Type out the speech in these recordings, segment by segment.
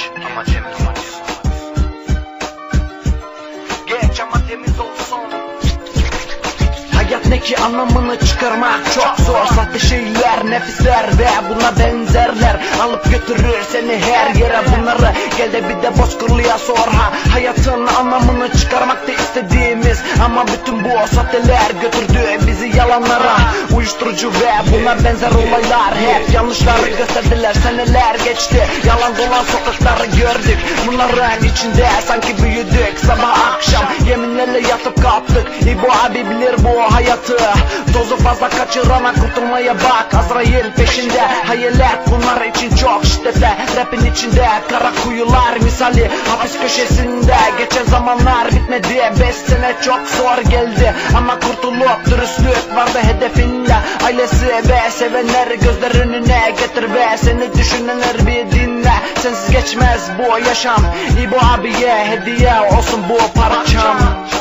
Ama temiz olsun. Geç ama temiz olsun. Hayat ne ki anlamını çıkarmak çok zor. Sahte şeyler, nefisler ve buna benzerler alıp götürür seni her yere. Bunları gel de bir de bozkurluya sor ha. Hayatın anlamını çıkarmak da istediğimiz, ama bütün bu sahteler götürdü bizi yalanlara. Uyuşturucu ve buna benzer olaylar hep yanlışları gösterdiler. Seneler geçti, yalan dolan sokakları gördük. Bunların içinde sanki büyüdük. Sabah akşam yeminlerle yatıp kalktık. İbo abi bilir bu hayatı. Tozu fazla kaçırana kurtulmaya bak. Azrail peşinde, hayalet bunlar için çok şiddete. Rapin içinde kara kuyular misali hapis köşesinde. Geçen zamanlar bitmedi, 5 sene çok zor geldi. Ama kurtulup dürüstlük vardı hedefinde. Ailesi ve sevenler gözler önüne getir ve seni düşünenler bir dinle. Sensiz geçmez bu yaşam. İbo abiye hediye olsun bu parçam.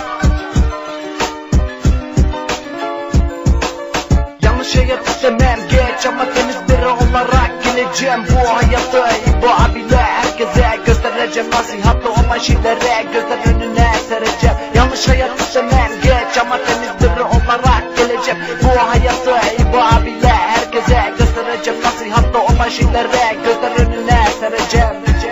Yanlış hayat istemem, geç ama temiz biri olarak geleceğim bu hayatı. İbo abiyle herkese göstereceğim, nasihatlı olan şeylere gözler önüne sereceğim. Yanlış hayat istemem, geç ama temiz biri olarak geleceğim bu hayatı. İbo abiyle herkese göstereceğim, nasihatlı olan şeylere gözler önüne sereceğim.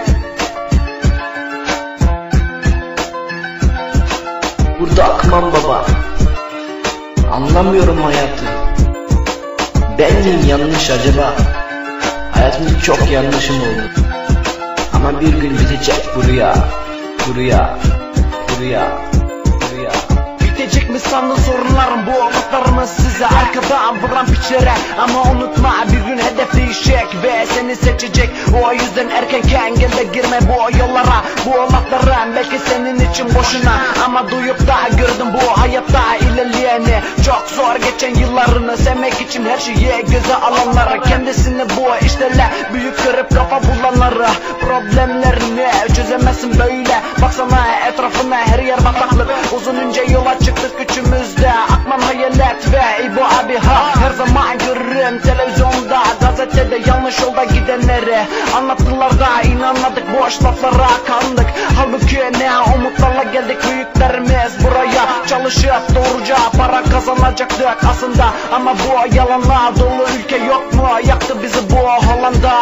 Burada Akman baba. Anlamıyorum hayatı. Ben miyim yanlış acaba? Hayatımda çok yanlışım oldu. Ama bir gün bitecek bu rüya. Bu rüya. Bu rüya. Bu rüya. Bitecek mi sandın sorunlarım, bu umutlarımız size arkadan vuran piçlere. Ama unutma bir gün hedef değişecek ve seni seçecek. O yüzden erkenken gel de girme bu yollara. Bu lafların belki senin için boşuna, ama duyup da gördüm bu hayatta ilerleyeni. Çok zor geçen yıllarını sevmek için her şeyi göze alanları. Kendisini bu işlerle büyük görüp kafa bulanları. Problemlerini çözemezsin böyle. Baksana etrafına, her yer bataklık. Uzun ince yola çıktık üçümüzde. Akman hayalet ve İbo abi ha. Her zaman görürüm televizyonda, gazetede yanlış yolda gidenleri. Anlattılar da inanmadık, boş laflara kandık. Halbuki ne umutlarla geldik büyüklerimiz buraya. Çalışıp doğruca para kazanacaktık aslında, ama bu yalanlar dolu ülke yok mu? Yaktı bizi bu Hollanda.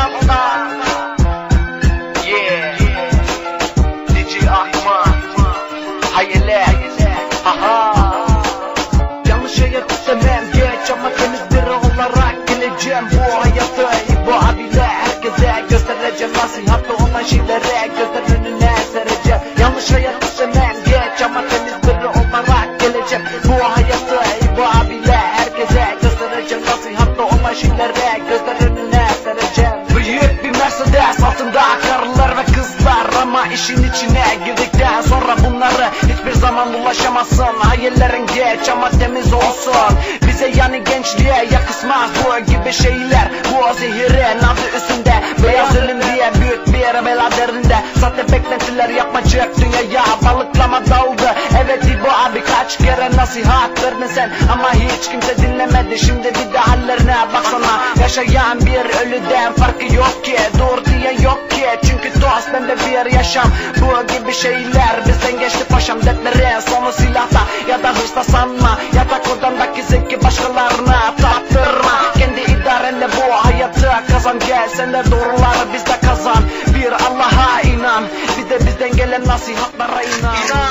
Yeah. DJ Akman. Hayalet. Aha. Yanlış hayat istemem, geç ama temiz biri olarak geleceğim bu hayatı. İbo abiyle herkese göstereceğim, nasihatlı olan şeylere gözler önüne sereceğim. Yanlış hayat istemem, geç ama temiz biri olarak geleceğim bu hayatı. İbo abiyle herkese göstereceğim, nasihatlı olan şeylere gözler önüne sereceğim. Büyük bir Mercedes altında karılar ve kızlar, ama işin içine girdikten sonra bunları hiçbir zaman ulaşamazsın. Hayallerin geç ama temiz olsun. Bize yani gençliğe yakışmaz bu gibi şeyler. Bu zehirin adı üstünde, beyaz ölüm diye büyük bir bela derinde. Sahte beklentiler yapmacık dünyaya balıklama daldı. Evet İbo abi kaç kere nasihat verdin sen, ama hiç kimse dinlemedi. Şimdi bir de hallerine baksana. Yaşayan bir ölüden farkı yok ki, dur diye yok ki. Çünkü dost bende bir yaşam. Bu gibi şeyler bizden geçti paşam. Dertlerin sonu silahta ya da hırsla sanma. Yatak odandaki zevki başkalarına tattırma. Kendi idarenle bu hayatı kazan, gel sen de doğruları bizde kazan. Bir Allah'a inan, bir de bizden gelen nasihatlara inan.